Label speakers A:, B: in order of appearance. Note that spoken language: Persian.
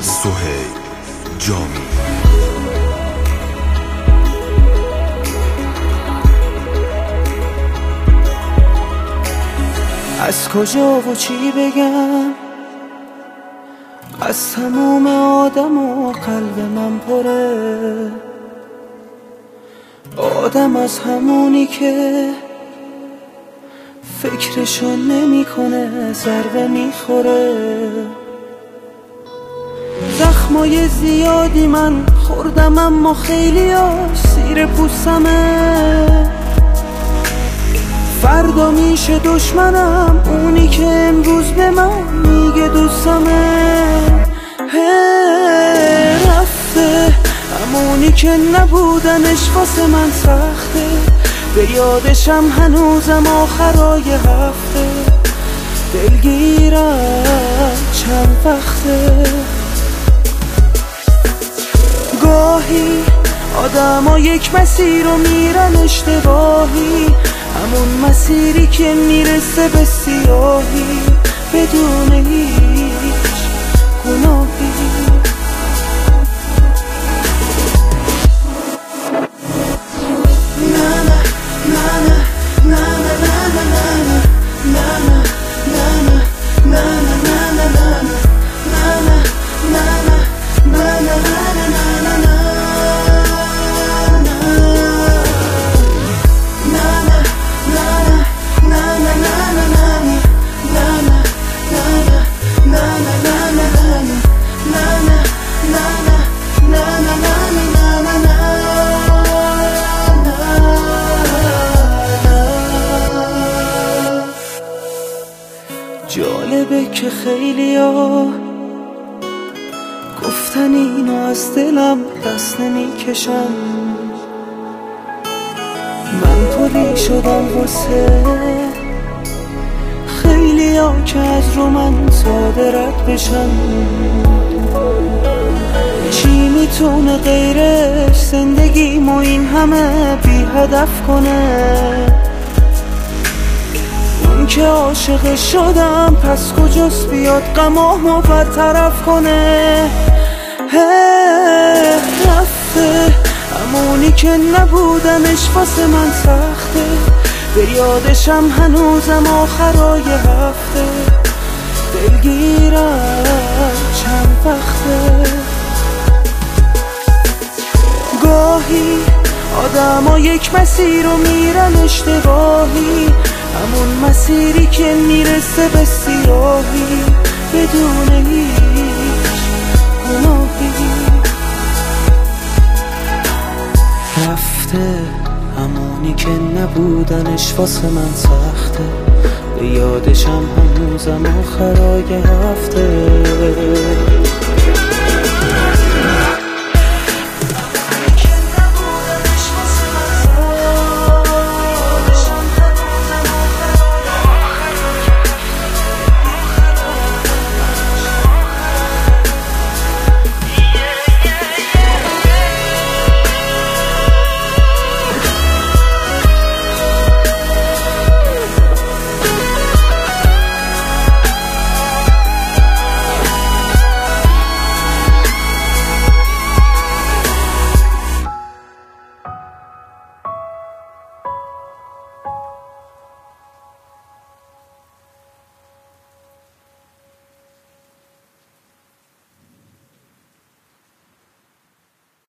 A: سهیل جامی.
B: از کجا و چی بگم، از تموم آدم و قلب من پره. آدم از همونی که فکرشو نمی کنه ضربه میخوره. زخمای زیادی من خوردم اما خیلی سیر پوستمه. فردا میشه دشمنم اونی که امروز به من میگه دوستمه. رفته همونی که نبودنش واسه من سخته. به یادشم هنوزم آخرای هفته. دلگیرم چند وقته. گاهی آدم ها یک مسیر رو میرن اشتباهی، همون مسیری که میرسه به سیاهی بدون هیچ گناهی. جالبه که خیلیا گفتن اینو از دلم دست نمیکشم. من پلی شدم واسه خیلیا که از رو من ساده رد بشن. چی میتونه غیرش زندگیمو این همه بی هدف کنه؟ اون که عاشق شدم پس کجاست بیاد غمامو برطرف کنه؟ رفته همونی که نبودنش واسه من سخته. به یادشم هنوزم آخرای هفته. دلگیرم چند وقته. گاهی آدم ها یک مسیر رو میرن اشتباهی، همون مسیری که میرسه به سیاهی بدون هیچ گناهی. رفته همونی که نبودنش واسه من سخته. به یادشم هنوزم آخرای هفته.